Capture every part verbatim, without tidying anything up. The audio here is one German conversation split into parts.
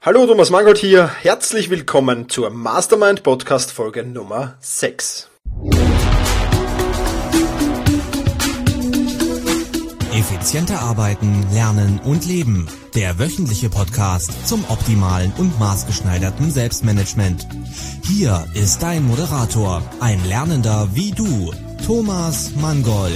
Hallo, Thomas Mangold hier. Herzlich willkommen zur Mastermind Podcast Folge Nummer sechs. Effizienter arbeiten, lernen und leben. Der wöchentliche Podcast zum optimalen und maßgeschneiderten Selbstmanagement. Hier ist dein Moderator, ein Lernender wie du, Thomas Mangold.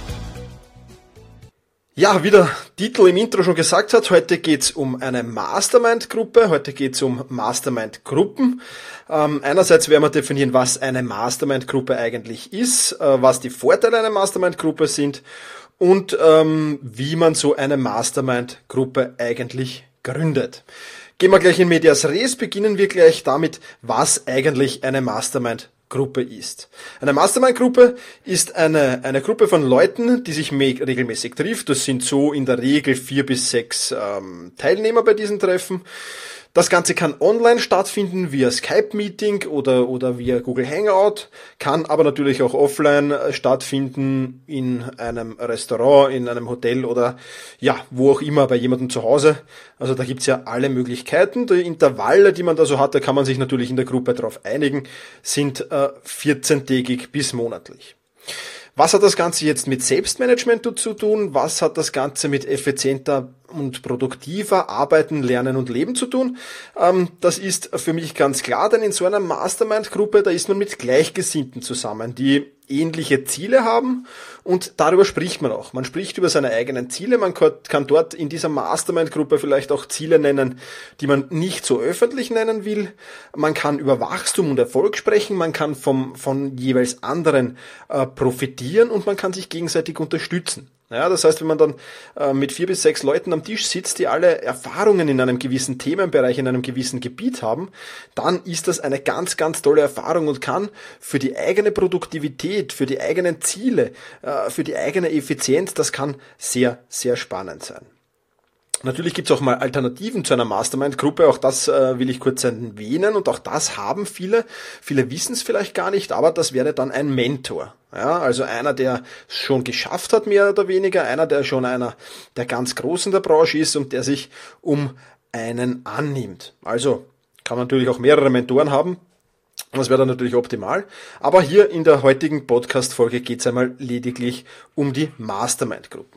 Ja, wie der Titel im Intro schon gesagt hat, heute geht's um eine Mastermind-Gruppe, heute geht's um Mastermind-Gruppen. Ähm, einerseits werden wir definieren, was eine Mastermind-Gruppe eigentlich ist, äh, was die Vorteile einer Mastermind-Gruppe sind und ähm, wie man so eine Mastermind-Gruppe eigentlich gründet. Gehen wir gleich in Medias Res, beginnen wir gleich damit, was eigentlich eine Mastermind-Gruppe Gruppe ist. Eine Mastermind-Gruppe ist eine, eine Gruppe von Leuten, die sich me- regelmäßig trifft. Das sind so in der Regel vier bis sechs ähm, Teilnehmer bei diesen Treffen. Das Ganze kann online stattfinden, via Skype-Meeting oder, oder via Google Hangout, kann aber natürlich auch offline stattfinden, in einem Restaurant, in einem Hotel oder ja, wo auch immer, bei jemandem zu Hause. Also da gibt's ja alle Möglichkeiten. Die Intervalle, die man da so hat, da kann man sich natürlich in der Gruppe drauf einigen, sind äh, vierzehntägig bis monatlich. Was hat das Ganze jetzt mit Selbstmanagement zu tun? Was hat das Ganze mit effizienter und produktiver Arbeiten, Lernen und Leben zu tun? Ähm, das ist für mich ganz klar, denn in so einer Mastermind-Gruppe, da ist man mit Gleichgesinnten zusammen, die ähnliche Ziele haben und darüber spricht man auch. Man spricht über seine eigenen Ziele, man kann dort in dieser Mastermind-Gruppe vielleicht auch Ziele nennen, die man nicht so öffentlich nennen will. Man kann über Wachstum und Erfolg sprechen, man kann vom, von jeweils anderen äh, profitieren und man kann sich gegenseitig unterstützen. Ja, das heißt, wenn man dann äh, mit vier bis sechs Leuten am Tisch sitzt, die alle Erfahrungen in einem gewissen Themenbereich, in einem gewissen Gebiet haben, dann ist das eine ganz, ganz tolle Erfahrung und kann für die eigene Produktivität, für die eigenen Ziele, äh, für die eigene Effizienz, das kann sehr, sehr spannend sein. Natürlich gibt's auch mal Alternativen zu einer Mastermind-Gruppe, auch das äh, will ich kurz erwähnen und auch das haben viele. Viele wissen es vielleicht gar nicht, aber das wäre dann ein Mentor. Ja, also einer, der schon geschafft hat, mehr oder weniger, einer, der schon einer der ganz Großen der Branche ist und der sich um einen annimmt. Also kann man natürlich auch mehrere Mentoren haben. Das wäre dann natürlich optimal. Aber hier in der heutigen Podcast-Folge geht's einmal lediglich um die Mastermind-Gruppen.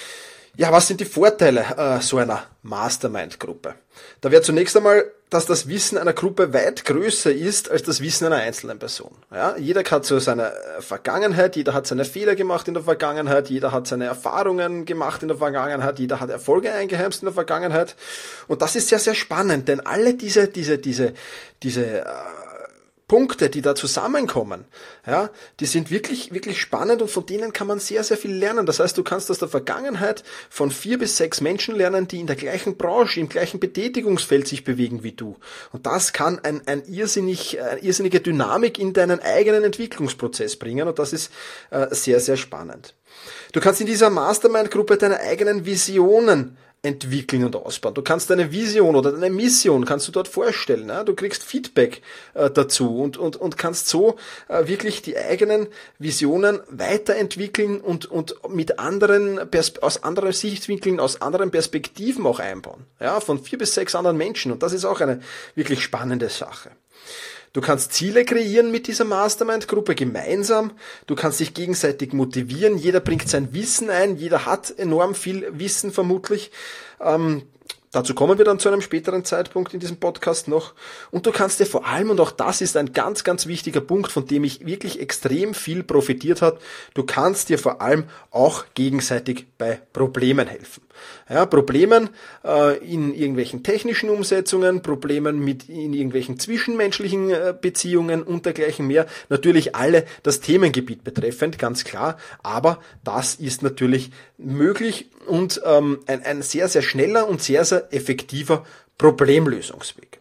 Ja, was sind die Vorteile äh, so einer Mastermind-Gruppe? Da wäre zunächst einmal, dass das Wissen einer Gruppe weit größer ist als das Wissen einer einzelnen Person. Ja, jeder hat so seine Vergangenheit, jeder hat seine Fehler gemacht in der Vergangenheit, jeder hat seine Erfahrungen gemacht in der Vergangenheit, jeder hat Erfolge eingeheimst in der Vergangenheit. Und das ist sehr, sehr spannend, denn alle diese, diese, diese, diese äh, Punkte, die da zusammenkommen, ja, die sind wirklich, wirklich spannend und von denen kann man sehr, sehr viel lernen. Das heißt, du kannst aus der Vergangenheit von vier bis sechs Menschen lernen, die in der gleichen Branche, im gleichen Betätigungsfeld sich bewegen wie du. Und das kann ein, ein irrsinnig, eine irrsinnige Dynamik in deinen eigenen Entwicklungsprozess bringen und das ist äh, sehr, sehr spannend. Du kannst in dieser Mastermind-Gruppe deine eigenen Visionen entwickeln und ausbauen. Du kannst deine Vision oder deine Mission kannst du dort vorstellen. Ja? Du kriegst Feedback äh, dazu und, und, und kannst so äh, wirklich die eigenen Visionen weiterentwickeln und, und mit anderen, Pers- aus anderen Sichtwinkeln, aus anderen Perspektiven auch einbauen. Ja? Von vier bis sechs anderen Menschen und das ist auch eine wirklich spannende Sache. Du kannst Ziele kreieren mit dieser Mastermind-Gruppe gemeinsam. Du kannst dich gegenseitig motivieren. Jeder bringt sein Wissen ein. Jeder hat enorm viel Wissen vermutlich. Ähm, dazu kommen wir dann zu einem späteren Zeitpunkt in diesem Podcast noch. Und du kannst dir vor allem, und auch das ist ein ganz, ganz wichtiger Punkt, von dem ich wirklich extrem viel profitiert habe, du kannst dir vor allem auch gegenseitig bei Problemen helfen. Ja, Problemen äh, in irgendwelchen technischen Umsetzungen, Problemen mit in irgendwelchen zwischenmenschlichen äh, Beziehungen und dergleichen mehr. Natürlich alle das Themengebiet betreffend, ganz klar. Aber das ist natürlich möglich und ähm, ein, ein sehr, sehr schneller und sehr, sehr effektiver Problemlösungsweg.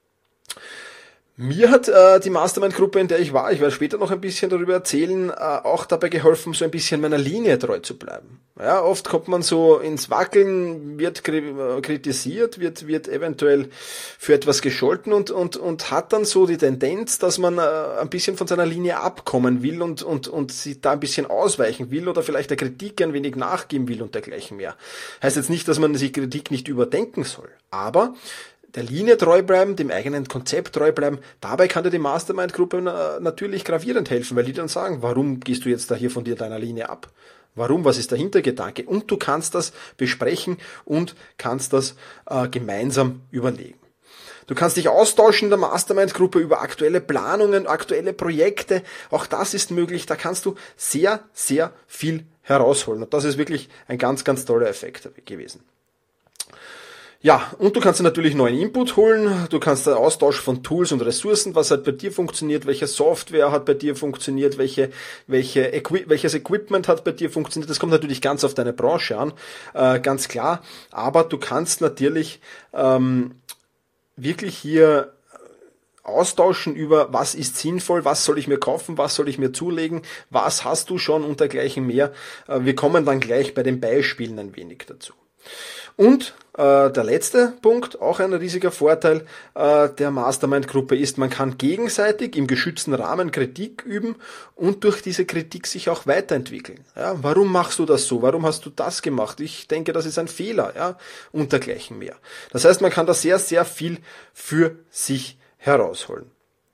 Mir hat äh, die Mastermind-Gruppe, in der ich war, ich werde später noch ein bisschen darüber erzählen, äh, auch dabei geholfen, so ein bisschen meiner Linie treu zu bleiben. Ja, oft kommt man so ins Wackeln, wird kritisiert, wird wird eventuell für etwas gescholten und und und hat dann so die Tendenz, dass man äh, ein bisschen von seiner Linie abkommen will und und und sich da ein bisschen ausweichen will oder vielleicht der Kritik ein wenig nachgeben will und dergleichen mehr. Heißt jetzt nicht, dass man die Kritik nicht überdenken soll, aber der Linie treu bleiben, dem eigenen Konzept treu bleiben. Dabei kann dir die Mastermind-Gruppe natürlich gravierend helfen, weil die dann sagen, warum gehst du jetzt da hier von dir deiner Linie ab? Warum? Was ist der Hintergedanke? Und du kannst das besprechen und kannst das äh, gemeinsam überlegen. Du kannst dich austauschen in der Mastermind-Gruppe über aktuelle Planungen, aktuelle Projekte. Auch das ist möglich. Da kannst du sehr, sehr viel herausholen. Und das ist wirklich ein ganz, ganz toller Effekt gewesen. Ja, und du kannst dir natürlich neuen Input holen. Du kannst den Austausch von Tools und Ressourcen, was halt bei dir funktioniert, welche Software hat bei dir funktioniert, welche, welche Equi- welches Equipment hat bei dir funktioniert. Das kommt natürlich ganz auf deine Branche an, äh, ganz klar. Aber du kannst natürlich ähm, wirklich hier austauschen über, was ist sinnvoll, was soll ich mir kaufen, was soll ich mir zulegen, was hast du schon und dergleichen mehr. Wir kommen dann gleich bei den Beispielen ein wenig dazu. Und äh, der letzte Punkt, auch ein riesiger Vorteil äh, der Mastermind-Gruppe ist, man kann gegenseitig im geschützten Rahmen Kritik üben und durch diese Kritik sich auch weiterentwickeln. Ja, warum machst du das so? Warum hast du das gemacht? Ich denke, das ist ein Fehler, ja, und dergleichen mehr. Das heißt, man kann da sehr, sehr viel für sich herausholen.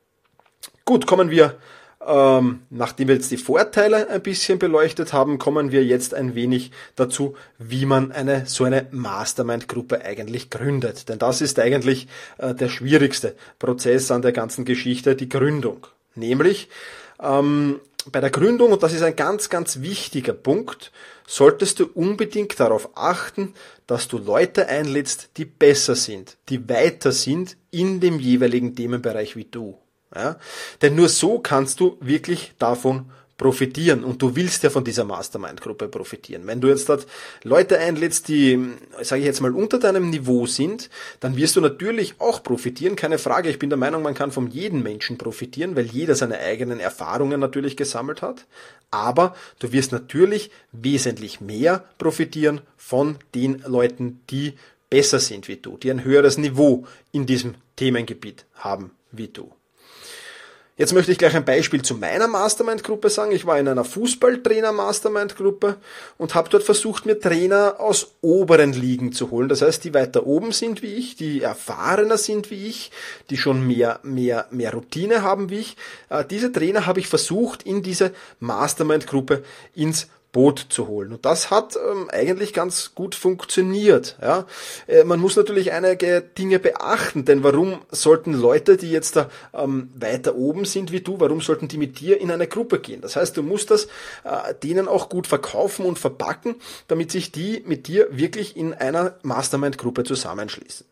Gut, kommen wir, ähm, nachdem wir jetzt die Vorteile ein bisschen beleuchtet haben, kommen wir jetzt ein wenig dazu, wie man eine so eine Mastermind-Gruppe eigentlich gründet. Denn das ist eigentlich äh, der schwierigste Prozess an der ganzen Geschichte, die Gründung. Nämlich ähm, bei der Gründung, und das ist ein ganz, ganz wichtiger Punkt, solltest du unbedingt darauf achten, dass du Leute einlädst, die besser sind, die weiter sind in dem jeweiligen Themenbereich wie du. Ja? Denn nur so kannst du wirklich davon profitieren und du willst ja von dieser Mastermind-Gruppe profitieren. Wenn du jetzt dort Leute einlädst, die, sage ich jetzt mal, unter deinem Niveau sind, dann wirst du natürlich auch profitieren, keine Frage. Ich bin der Meinung, man kann von jedem Menschen profitieren, weil jeder seine eigenen Erfahrungen natürlich gesammelt hat. Aber du wirst natürlich wesentlich mehr profitieren von den Leuten, die besser sind wie du, die ein höheres Niveau in diesem Themengebiet haben wie du. Jetzt möchte ich gleich ein Beispiel zu meiner Mastermind-Gruppe sagen. Ich war in einer Fußballtrainer-Mastermind-Gruppe und habe dort versucht, mir Trainer aus oberen Ligen zu holen. Das heißt, die weiter oben sind wie ich, die erfahrener sind wie ich, die schon mehr, mehr, mehr Routine haben wie ich. Äh, diese Trainer habe ich versucht, in diese Mastermind-Gruppe ins Boot zu holen. Und das hat ähm, eigentlich ganz gut funktioniert. Ja? Äh, man muss natürlich einige Dinge beachten, denn warum sollten Leute, die jetzt da ähm, weiter oben sind wie du, warum sollten die mit dir in eine Gruppe gehen? Das heißt, du musst das äh, denen auch gut verkaufen und verpacken, damit sich die mit dir wirklich in einer Mastermind-Gruppe zusammenschließen.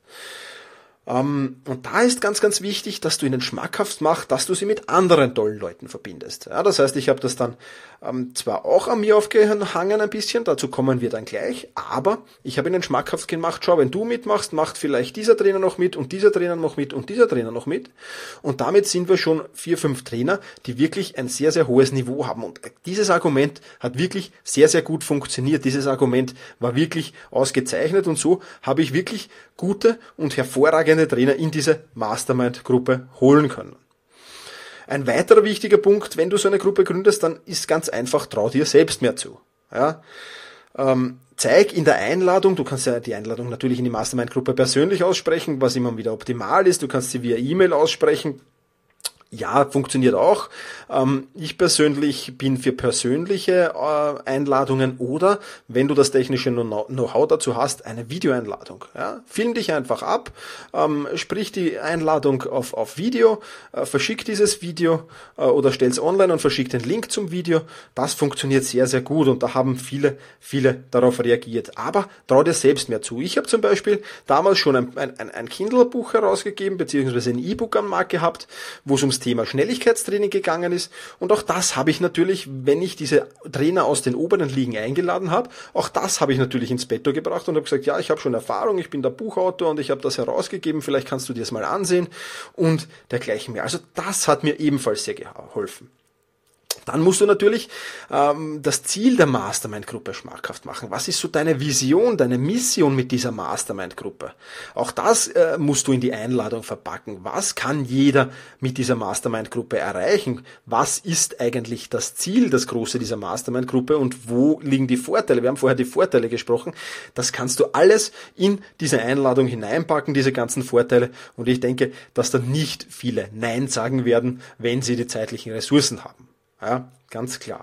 Um, und da ist ganz, ganz wichtig, dass du ihnen schmackhaft machst, dass du sie mit anderen tollen Leuten verbindest. Ja, das heißt, ich habe das dann ähm, zwar auch an mir aufgehangen ein bisschen, dazu kommen wir dann gleich, aber ich habe ihnen schmackhaft gemacht, schau, wenn du mitmachst, macht vielleicht dieser Trainer noch mit und dieser Trainer noch mit und dieser Trainer noch mit. Und damit sind wir schon vier, fünf Trainer, die wirklich ein sehr, sehr hohes Niveau haben. Und dieses Argument hat wirklich sehr, sehr gut funktioniert. Dieses Argument war wirklich ausgezeichnet und so habe ich wirklich gute und hervorragende Trainer in diese Mastermind-Gruppe holen können. Ein weiterer wichtiger Punkt, wenn du so eine Gruppe gründest, dann ist ganz einfach, trau dir selbst mehr zu. Ja? Ähm, zeig in der Einladung, du kannst ja die Einladung natürlich in die Mastermind-Gruppe persönlich aussprechen, was immer wieder optimal ist, du kannst sie via E-Mail aussprechen. Ja, funktioniert auch. Ähm, ich persönlich bin für persönliche äh, Einladungen oder, wenn du das technische Know-how dazu hast, eine Videoeinladung. Ja? Film dich einfach ab, ähm, sprich die Einladung auf, auf Video, äh, verschick dieses Video äh, oder stell's online und verschick den Link zum Video. Das funktioniert sehr, sehr gut und da haben viele, viele darauf reagiert. Aber trau dir selbst mehr zu. Ich habe zum Beispiel damals schon ein, ein, ein Kindle-Buch herausgegeben, beziehungsweise ein E-Book am Markt gehabt, wo es ums Thema Schnelligkeitstraining gegangen ist und auch das habe ich natürlich, wenn ich diese Trainer aus den oberen Ligen eingeladen habe, auch das habe ich natürlich ins Betto gebracht und habe gesagt, ja, ich habe schon Erfahrung, ich bin der Buchautor und ich habe das herausgegeben, vielleicht kannst du dir das mal ansehen und dergleichen mehr. Also das hat mir ebenfalls sehr geholfen. Dann musst du natürlich ähm, das Ziel der Mastermind-Gruppe schmackhaft machen. Was ist so deine Vision, deine Mission mit dieser Mastermind-Gruppe? Auch das äh, musst du in die Einladung verpacken. Was kann jeder mit dieser Mastermind-Gruppe erreichen? Was ist eigentlich das Ziel, das Große dieser Mastermind-Gruppe und wo liegen die Vorteile? Wir haben vorher die Vorteile gesprochen. Das kannst du alles in diese Einladung hineinpacken, diese ganzen Vorteile. Und ich denke, dass da nicht viele Nein sagen werden, wenn sie die zeitlichen Ressourcen haben. Ja, ganz klar.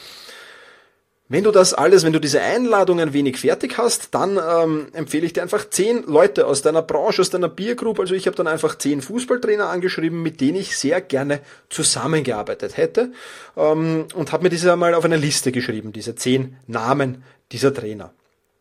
Wenn du das alles, wenn du diese Einladung ein wenig fertig hast, dann ähm, empfehle ich dir einfach zehn Leute aus deiner Branche, aus deiner Peer Group. Also ich habe dann einfach zehn Fußballtrainer angeschrieben, mit denen ich sehr gerne zusammengearbeitet hätte ähm, und habe mir diese einmal auf eine Liste geschrieben, diese zehn Namen dieser Trainer.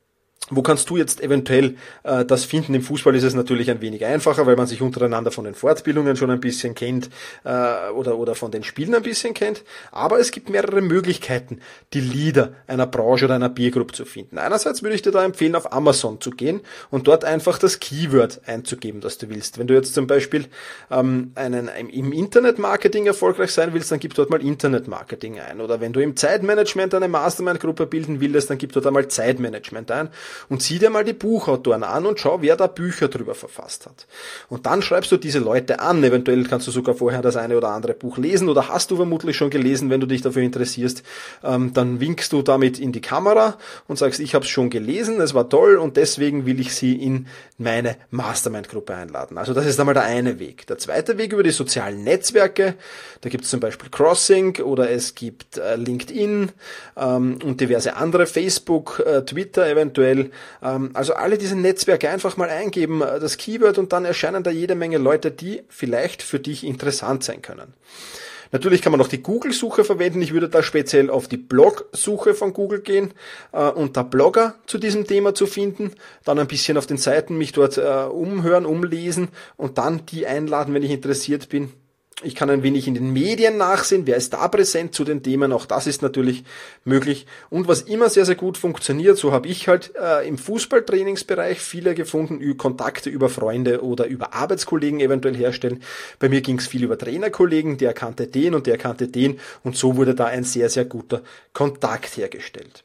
Wo kannst du jetzt eventuell äh, das finden? Im Fußball ist es natürlich ein wenig einfacher, weil man sich untereinander von den Fortbildungen schon ein bisschen kennt äh, oder oder von den Spielen ein bisschen kennt. Aber es gibt mehrere Möglichkeiten, die Leader einer Branche oder einer Peer Group zu finden. Einerseits würde ich dir da empfehlen, auf Amazon zu gehen und dort einfach das Keyword einzugeben, das du willst. Wenn du jetzt zum Beispiel ähm, einen im Internet-Marketing erfolgreich sein willst, dann gib dort mal Internet-Marketing ein. Oder wenn du im Zeitmanagement eine Mastermind-Gruppe bilden willst, dann gib dort einmal Zeitmanagement ein. Und sieh dir mal die Buchautoren an und schau, wer da Bücher drüber verfasst hat. Und dann schreibst du diese Leute an. Eventuell kannst du sogar vorher das eine oder andere Buch lesen oder hast du vermutlich schon gelesen, wenn du dich dafür interessierst. Ähm, dann winkst du damit in die Kamera und sagst, ich habe es schon gelesen, es war toll und deswegen will ich sie in meine Mastermind-Gruppe einladen. Also das ist einmal der eine Weg. Der zweite Weg über die sozialen Netzwerke. Da gibt es zum Beispiel Crossing oder es gibt äh, LinkedIn ähm, und diverse andere, Facebook, äh, Twitter eventuell. Also alle diese Netzwerke einfach mal eingeben, das Keyword, und dann erscheinen da jede Menge Leute, die vielleicht für dich interessant sein können. Natürlich kann man noch die Google-Suche verwenden. Ich würde da speziell auf die Blog-Suche von Google gehen äh, und da Blogger zu diesem Thema zu finden, dann ein bisschen auf den Seiten mich dort äh, umhören, umlesen und dann die einladen, wenn ich interessiert bin. Ich kann ein wenig in den Medien nachsehen, wer ist da präsent zu den Themen, auch das ist natürlich möglich. Und was immer sehr, sehr gut funktioniert, so habe ich halt äh, im Fußballtrainingsbereich viele gefunden, über Kontakte über Freunde oder über Arbeitskollegen eventuell herstellen. Bei mir ging es viel über Trainerkollegen, der kannte den und der kannte den und so wurde da ein sehr, sehr guter Kontakt hergestellt.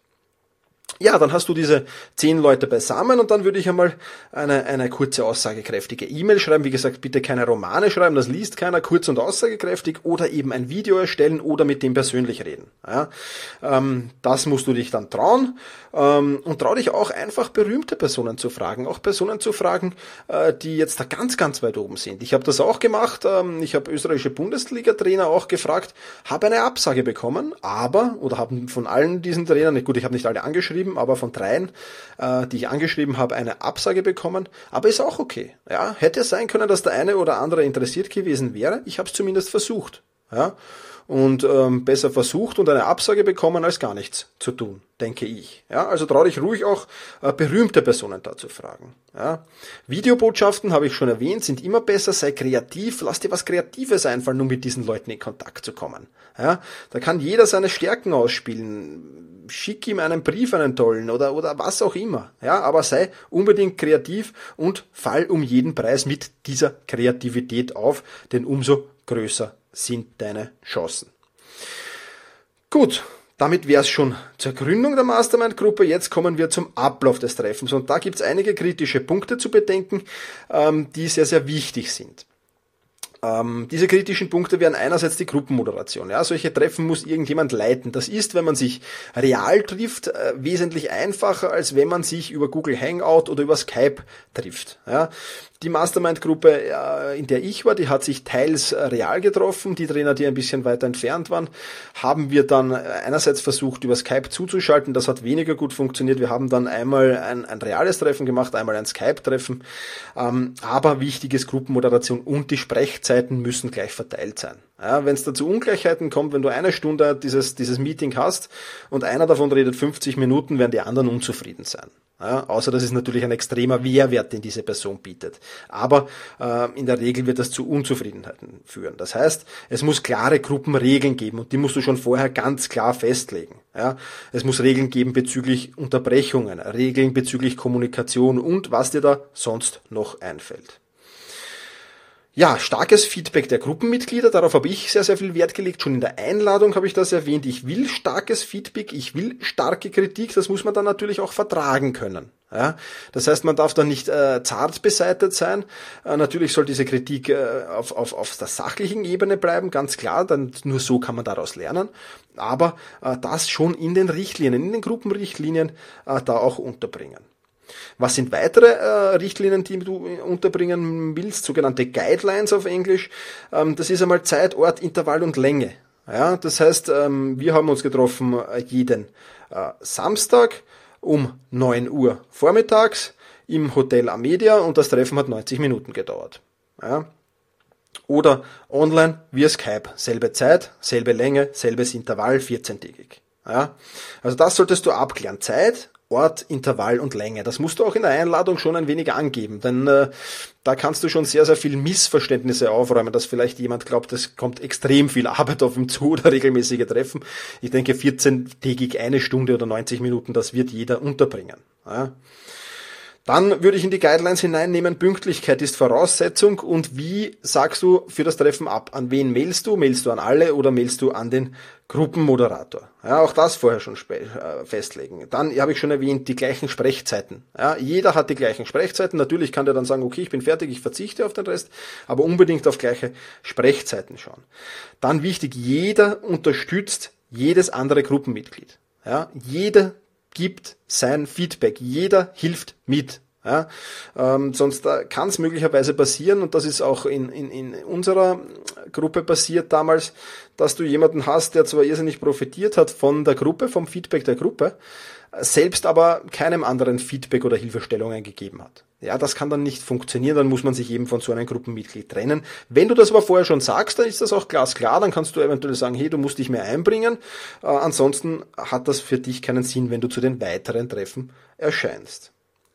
Ja, dann hast du diese zehn Leute beisammen und dann würde ich einmal eine, eine kurze, aussagekräftige E-Mail schreiben. Wie gesagt, bitte keine Romane schreiben, das liest keiner, kurz und aussagekräftig, oder eben ein Video erstellen oder mit dem persönlich reden. Ja, ähm, das musst du dich dann trauen ähm, und trau dich auch einfach berühmte Personen zu fragen, auch Personen zu fragen, äh, die jetzt da ganz, ganz weit oben sind. Ich habe das auch gemacht, ähm, ich habe österreichische Bundesliga-Trainer auch gefragt, habe eine Absage bekommen, aber, oder haben von allen diesen Trainern, gut, ich habe nicht alle angeschrieben, aber von dreien, äh, die ich angeschrieben habe, eine Absage bekommen. Aber ist auch okay. Ja, hätte sein können, dass der eine oder andere interessiert gewesen wäre. Ich habe es zumindest versucht. Ja, und ähm, besser versucht und eine Absage bekommen, als gar nichts zu tun, denke ich. Ja, also trau dich ruhig auch äh, berühmte Personen da zu fragen. Ja, Videobotschaften, habe ich schon erwähnt, sind immer besser. Sei kreativ, lass dir was Kreatives einfallen, um mit diesen Leuten in Kontakt zu kommen. Ja, da kann jeder seine Stärken ausspielen. Schick ihm einen Brief, einen tollen oder oder was auch immer. Ja, aber sei unbedingt kreativ und fall um jeden Preis mit dieser Kreativität auf, denn umso größer sind deine Chancen. Gut, damit wäre es schon zur Gründung der Mastermind-Gruppe. Jetzt kommen wir zum Ablauf des Treffens und da gibt es einige kritische Punkte zu bedenken, ähm, die sehr, sehr wichtig sind. Ähm, diese kritischen Punkte wären einerseits die Gruppenmoderation. Ja, solche Treffen muss irgendjemand leiten. Das ist, wenn man sich real trifft, äh, wesentlich einfacher, als wenn man sich über Google Hangout oder über Skype trifft. Ja, die Mastermind-Gruppe, äh, in der ich war, die hat sich teils äh, real getroffen. Die Trainer, die ein bisschen weiter entfernt waren, haben wir dann einerseits versucht, über Skype zuzuschalten. Das hat weniger gut funktioniert. Wir haben dann einmal ein, ein reales Treffen gemacht, einmal ein Skype-Treffen. Ähm, aber wichtig ist Gruppenmoderation und die Sprechzeiten müssen gleich verteilt sein. Ja, wenn es da zu Ungleichheiten kommt, wenn du eine Stunde dieses, dieses Meeting hast und einer davon redet fünfzig Minuten, werden die anderen unzufrieden sein. Ja, außer das ist natürlich ein extremer Mehrwert, den diese Person bietet. Aber äh, in der Regel wird das zu Unzufriedenheiten führen. Das heißt, es muss klare Gruppenregeln geben und die musst du schon vorher ganz klar festlegen. Ja, es muss Regeln geben bezüglich Unterbrechungen, Regeln bezüglich Kommunikation und was dir da sonst noch einfällt. Ja, starkes Feedback der Gruppenmitglieder, darauf habe ich sehr, sehr viel Wert gelegt. Schon in der Einladung habe ich das erwähnt. Ich will starkes Feedback, ich will starke Kritik, das muss man dann natürlich auch vertragen können. Ja, das heißt, man darf dann nicht äh, zart beseitigt sein. Äh, natürlich soll diese Kritik äh, auf, auf, auf der sachlichen Ebene bleiben, ganz klar, dann nur so kann man daraus lernen. Aber äh, das schon in den Richtlinien, in den Gruppenrichtlinien äh, da auch unterbringen. Was sind weitere äh, Richtlinien, die du unterbringen willst? Sogenannte Guidelines auf Englisch. Ähm, das ist einmal Zeit, Ort, Intervall und Länge. Ja, das heißt, ähm, wir haben uns getroffen äh, jeden äh, Samstag um neun Uhr vormittags im Hotel Amedia und das Treffen hat neunzig Minuten gedauert. Ja. Oder online via Skype. Selbe Zeit, selbe Länge, selbes Intervall, vierzehntägig. Ja. Also das solltest du abklären. Zeit, Ort, Intervall und Länge. Das musst du auch in der Einladung schon ein wenig angeben, denn äh, da kannst du schon sehr, sehr viel Missverständnisse aufräumen, dass vielleicht jemand glaubt, es kommt extrem viel Arbeit auf ihm zu oder regelmäßige Treffen. Ich denke, vierzehntägig eine Stunde oder neunzig Minuten, das wird jeder unterbringen. Ja. Dann würde ich in die Guidelines hineinnehmen, Pünktlichkeit ist Voraussetzung und wie sagst du für das Treffen ab? An wen mailst du? Mailst du an alle oder mailst du an den Gruppenmoderator? Ja, auch das vorher schon festlegen. Dann habe ich schon erwähnt, die gleichen Sprechzeiten. Ja, jeder hat die gleichen Sprechzeiten. Natürlich kann der dann sagen, okay, ich bin fertig, ich verzichte auf den Rest, aber unbedingt auf gleiche Sprechzeiten schauen. Dann wichtig, jeder unterstützt jedes andere Gruppenmitglied. Ja, jeder gibt sein Feedback. Jeder hilft mit. Ja, ähm, sonst äh, kann es möglicherweise passieren, und das ist auch in, in, in unserer Gruppe passiert damals, dass du jemanden hast, der zwar irrsinnig profitiert hat von der Gruppe, vom Feedback der Gruppe, selbst aber keinem anderen Feedback oder Hilfestellungen gegeben hat. Ja, das kann dann nicht funktionieren, dann muss man sich eben von so einem Gruppenmitglied trennen. Wenn du das aber vorher schon sagst, dann ist das auch glasklar, dann kannst du eventuell sagen, hey, du musst dich mehr einbringen, äh, ansonsten hat das für dich keinen Sinn, wenn du zu den weiteren Treffen erscheinst.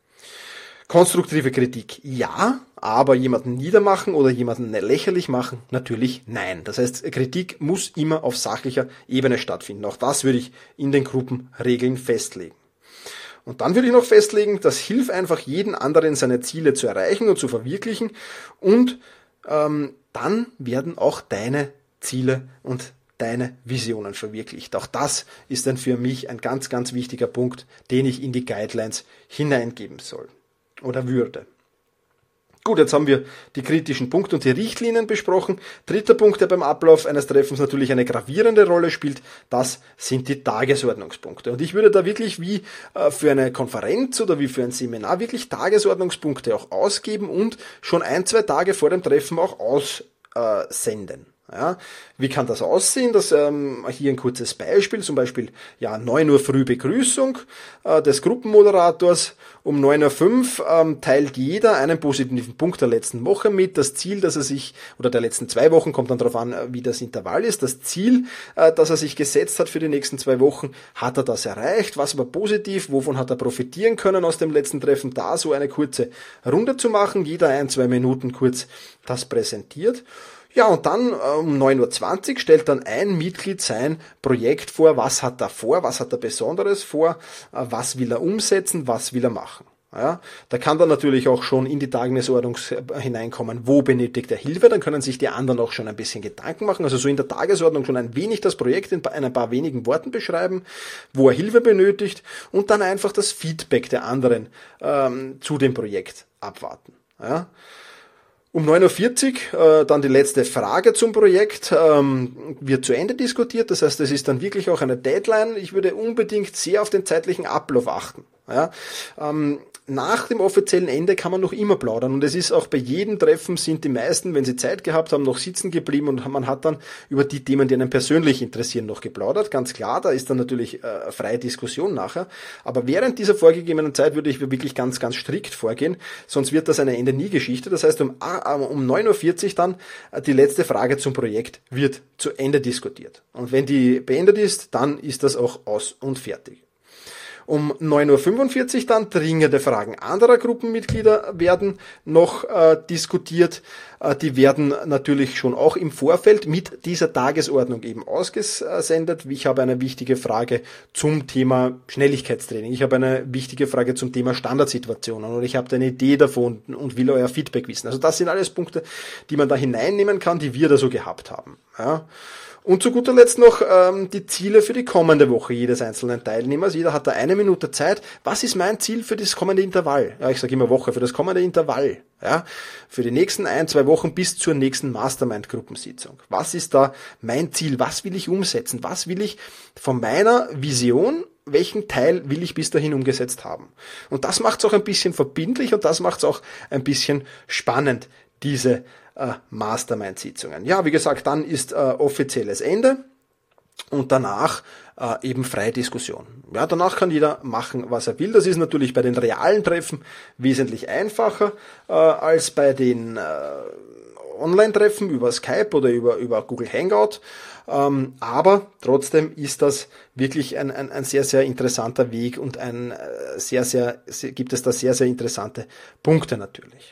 Konstruktive Kritik, ja, aber jemanden niedermachen oder jemanden lächerlich machen, natürlich nein. Das heißt, Kritik muss immer auf sachlicher Ebene stattfinden. Auch das würde ich in den Gruppenregeln festlegen. Und dann würde ich noch festlegen, das hilft einfach jeden anderen, seine Ziele zu erreichen und zu verwirklichen, und ähm, dann werden auch deine Ziele und deine Visionen verwirklicht. Auch das ist dann für mich ein ganz, ganz wichtiger Punkt, den ich in die Guidelines hineingeben soll oder würde. Gut, jetzt haben wir die kritischen Punkte und die Richtlinien besprochen. Dritter Punkt, der beim Ablauf eines Treffens natürlich eine gravierende Rolle spielt, das sind die Tagesordnungspunkte. Und ich würde da wirklich wie für eine Konferenz oder wie für ein Seminar wirklich Tagesordnungspunkte auch ausgeben und schon ein, zwei Tage vor dem Treffen auch aussenden. Ja, wie kann das aussehen? Das ähm, hier ein kurzes Beispiel, zum Beispiel ja neun Uhr früh Begrüßung äh, des Gruppenmoderators. Um neun Uhr fünf ähm, teilt jeder einen positiven Punkt der letzten Woche mit. Das Ziel, dass er sich, oder der letzten zwei Wochen, kommt dann darauf an, wie das Intervall ist. Das Ziel, äh, das er sich gesetzt hat für die nächsten zwei Wochen, hat er das erreicht? Was war positiv? Wovon hat er profitieren können aus dem letzten Treffen? Da so eine kurze Runde zu machen, jeder ein, zwei Minuten kurz das präsentiert. Ja, und dann um neun Uhr zwanzig stellt dann ein Mitglied sein Projekt vor. Was hat er vor? Was hat er Besonderes vor? Was will er umsetzen? Was will er machen? Ja, da kann dann natürlich auch schon in die Tagesordnung hineinkommen, wo benötigt er Hilfe. Dann können sich die anderen auch schon ein bisschen Gedanken machen. Also so in der Tagesordnung schon ein wenig das Projekt in ein paar wenigen Worten beschreiben, wo er Hilfe benötigt, und dann einfach das Feedback der anderen ähm, zu dem Projekt abwarten. Ja. Um neun Uhr vierzig äh, dann die letzte Frage zum Projekt ähm, wird zu Ende diskutiert. Das heißt, es ist dann wirklich auch eine Deadline. Ich würde unbedingt sehr auf den zeitlichen Ablauf achten. Ja, ähm, nach dem offiziellen Ende kann man noch immer plaudern, und es ist auch bei jedem Treffen sind die meisten, wenn sie Zeit gehabt haben, noch sitzen geblieben, und man hat dann über die Themen, die einen persönlich interessieren, noch geplaudert. Ganz klar, da ist dann natürlich äh, freie Diskussion nachher, aber während dieser vorgegebenen Zeit würde ich wirklich ganz, ganz strikt vorgehen, sonst wird das eine Ende-nie-Geschichte. Das heißt, um, um neun Uhr vierzig dann äh, die letzte Frage zum Projekt wird zu Ende diskutiert, und wenn die beendet ist, dann ist das auch aus und fertig. Um neun Uhr fünfundvierzig dann dringende Fragen anderer Gruppenmitglieder werden noch äh, diskutiert. Äh, die werden natürlich schon auch im Vorfeld mit dieser Tagesordnung eben ausgesendet. Ich habe eine wichtige Frage zum Thema Schnelligkeitstraining. Ich habe eine wichtige Frage zum Thema Standardsituationen oder ich habe eine Idee davon und will euer Feedback wissen. Also das sind alles Punkte, die man da hineinnehmen kann, die wir da so gehabt haben. Ja. Und zu guter Letzt noch ähm, die Ziele für die kommende Woche jedes einzelnen Teilnehmers. Jeder hat da eine Minute Zeit. Was ist mein Ziel für das kommende Intervall? Ja, ich sage immer Woche, für das kommende Intervall. Ja, für die nächsten ein, zwei Wochen bis zur nächsten Mastermind-Gruppensitzung. Was ist da mein Ziel? Was will ich umsetzen? Was will ich von meiner Vision, welchen Teil will ich bis dahin umgesetzt haben? Und das macht es auch ein bisschen verbindlich und das macht es auch ein bisschen spannend, diese äh, Mastermind-Sitzungen. Ja, wie gesagt, dann ist äh, offizielles Ende und danach äh, eben freie Diskussion. Ja, danach kann jeder machen, was er will. Das ist natürlich bei den realen Treffen wesentlich einfacher äh, als bei den äh, Online-Treffen über Skype oder über, über Google Hangout. Ähm, aber trotzdem ist das wirklich ein, ein, ein sehr, sehr interessanter Weg und ein äh, sehr, sehr, sehr, gibt es da sehr, sehr interessante Punkte natürlich.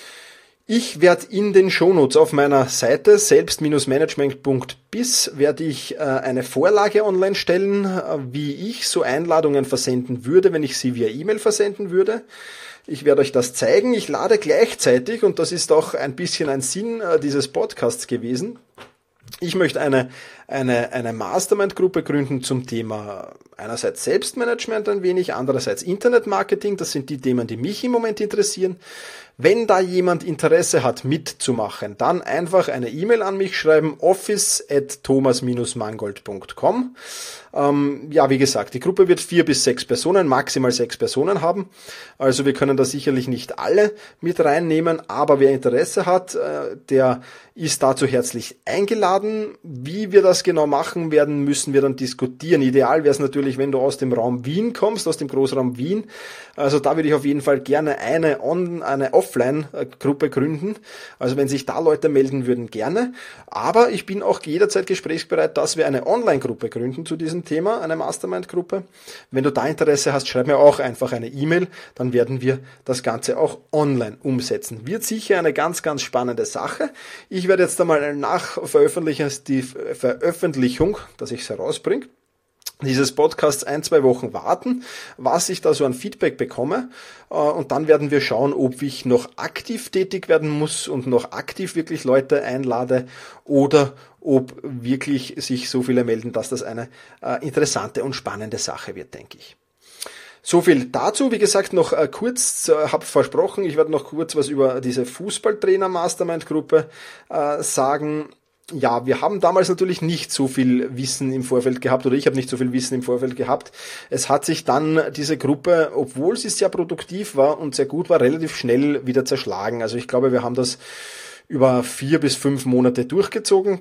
Ich werde in den Shownotes auf meiner Seite selbst Management punkt biz werde ich äh, eine Vorlage online stellen, äh, wie ich so Einladungen versenden würde, wenn ich sie via E-Mail versenden würde. Ich werde euch das zeigen. Ich lade gleichzeitig, und das ist auch ein bisschen ein Sinn äh, dieses Podcasts gewesen, ich möchte eine, eine, eine Mastermind-Gruppe gründen zum Thema einerseits Selbstmanagement ein wenig, andererseits Internetmarketing. Das sind die Themen, die mich im Moment interessieren. Wenn da jemand Interesse hat, mitzumachen, dann einfach eine E-Mail an mich schreiben, office at thomas dash mangold punkt com. Ähm, ja, wie gesagt, die Gruppe wird vier bis sechs Personen, maximal sechs Personen haben. Also wir können da sicherlich nicht alle mit reinnehmen, aber wer Interesse hat, äh, der ist dazu herzlich eingeladen. Wie wir das genau machen werden, müssen wir dann diskutieren. Ideal wäre es natürlich, wenn du aus dem Raum Wien kommst, aus dem Großraum Wien. Also da würde ich auf jeden Fall gerne eine, On- eine Offline-Gruppe gründen. Also wenn sich da Leute melden würden, gerne. Aber ich bin auch jederzeit gesprächsbereit, dass wir eine Online-Gruppe gründen zu diesem Thema, eine Mastermind-Gruppe. Wenn du da Interesse hast, schreib mir auch einfach eine E-Mail, dann werden wir das Ganze auch online umsetzen. Wird sicher eine ganz, ganz spannende Sache. Ich werde jetzt einmal nach Veröffentlichung, die Veröffentlichung, dass ich es herausbringe, dieses Podcasts ein, zwei Wochen warten, was ich da so an Feedback bekomme, und dann werden wir schauen, ob ich noch aktiv tätig werden muss und noch aktiv wirklich Leute einlade oder ob wirklich sich so viele melden, dass das eine äh, interessante und spannende Sache wird, denke ich. So viel dazu. Wie gesagt, noch äh, kurz, äh, habe versprochen, ich werde noch kurz was über diese Fußballtrainer-Mastermind-Gruppe äh, sagen. Ja, wir haben damals natürlich nicht so viel Wissen im Vorfeld gehabt, oder ich habe nicht so viel Wissen im Vorfeld gehabt. Es hat sich dann diese Gruppe, obwohl sie sehr produktiv war und sehr gut war, relativ schnell wieder zerschlagen. Also ich glaube, wir haben das über vier bis fünf Monate durchgezogen.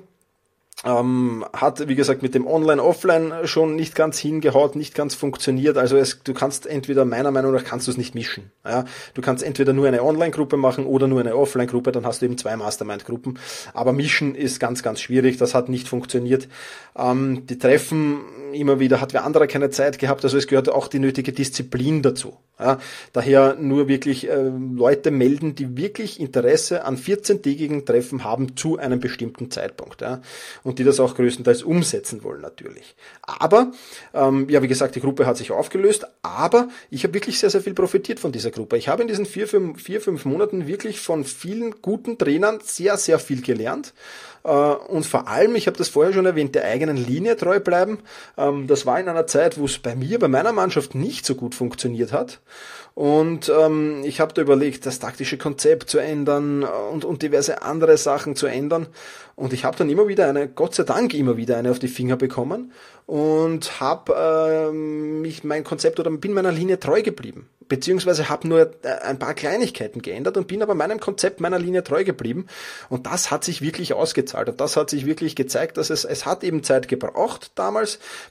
Ähm, hat, wie gesagt, mit dem Online-Offline schon nicht ganz hingehaut, nicht ganz funktioniert. Also es, du kannst entweder, meiner Meinung nach, kannst du es nicht mischen. Ja? Du kannst entweder nur eine Online-Gruppe machen oder nur eine Offline-Gruppe, dann hast du eben zwei Mastermind-Gruppen. Aber mischen ist ganz, ganz schwierig, das hat nicht funktioniert. Ähm, die Treffen immer wieder, hat wer anderer keine Zeit gehabt, also es gehört auch die nötige Disziplin dazu. Ja? Daher nur wirklich äh, Leute melden, die wirklich Interesse an vierzehntägigen Treffen haben zu einem bestimmten Zeitpunkt. Ja? Und die das auch größtenteils umsetzen wollen natürlich. Aber, ähm, ja wie gesagt, die Gruppe hat sich aufgelöst, aber ich habe wirklich sehr, sehr viel profitiert von dieser Gruppe. Ich habe in diesen vier, fünf, vier, fünf Monaten wirklich von vielen guten Trainern sehr, sehr viel gelernt. Äh, und vor allem, ich habe das vorher schon erwähnt, der eigenen Linie treu bleiben. Ähm, das war in einer Zeit, wo es bei mir, bei meiner Mannschaft nicht so gut funktioniert hat. Und ähm, ich habe da überlegt, das taktische Konzept zu ändern und, und diverse andere Sachen zu ändern. Und ich habe dann immer wieder eine, Gott sei Dank immer wieder eine auf die Finger bekommen und habe ähm, mich mein Konzept oder bin meiner Linie treu geblieben. Beziehungsweise habe nur ein paar Kleinigkeiten geändert und bin aber meinem Konzept, meiner Linie treu geblieben. Und das hat sich wirklich ausgezahlt. Und das hat sich wirklich gezeigt, dass es, es hat eben Zeit gebraucht damals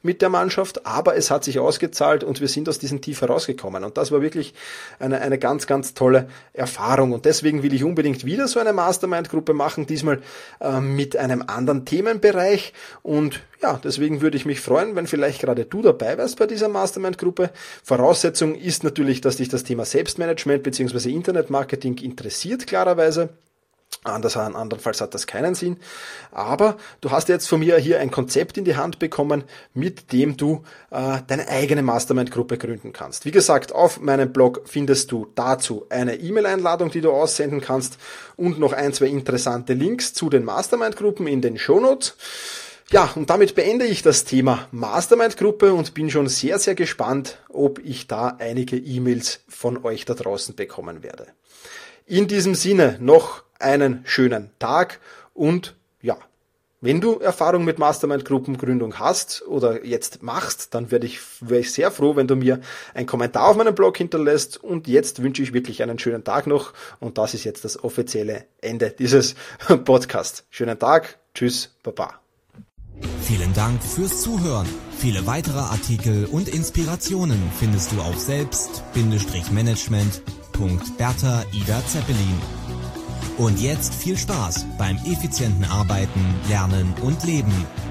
mit der Mannschaft, aber es hat sich ausgezahlt und wir sind aus diesem Tief herausgekommen. Und das war wirklich eine, eine ganz, ganz tolle Erfahrung. Und deswegen will ich unbedingt wieder so eine Mastermind-Gruppe machen, diesmal äh, mit einem anderen Themenbereich. Und ja, deswegen würde ich mich freuen, wenn vielleicht gerade du dabei wärst bei dieser Mastermind-Gruppe. Voraussetzung ist natürlich, dass dich das Thema Selbstmanagement bzw. Internetmarketing interessiert, klarerweise. Anders, andernfalls hat das keinen Sinn. Aber du hast jetzt von mir hier ein Konzept in die Hand bekommen, mit dem du äh, deine eigene Mastermind-Gruppe gründen kannst. Wie gesagt, auf meinem Blog findest du dazu eine E-Mail-Einladung, die du aussenden kannst und noch ein, zwei interessante Links zu den Mastermind-Gruppen in den Shownotes. Ja, und damit beende ich das Thema Mastermind-Gruppe und bin schon sehr, sehr gespannt, ob ich da einige E-Mails von euch da draußen bekommen werde. In diesem Sinne noch einen schönen Tag und ja, wenn du Erfahrung mit Mastermind-Gruppengründung hast oder jetzt machst, dann werde ich, wäre ich sehr froh, wenn du mir einen Kommentar auf meinem Blog hinterlässt und jetzt wünsche ich wirklich einen schönen Tag noch und das ist jetzt das offizielle Ende dieses Podcasts. Schönen Tag, tschüss, baba. Vielen Dank fürs Zuhören. Viele weitere Artikel und Inspirationen findest du auf selbst-management punkt bertha ida zeppelin. Und jetzt viel Spaß beim effizienten Arbeiten, Lernen und Leben.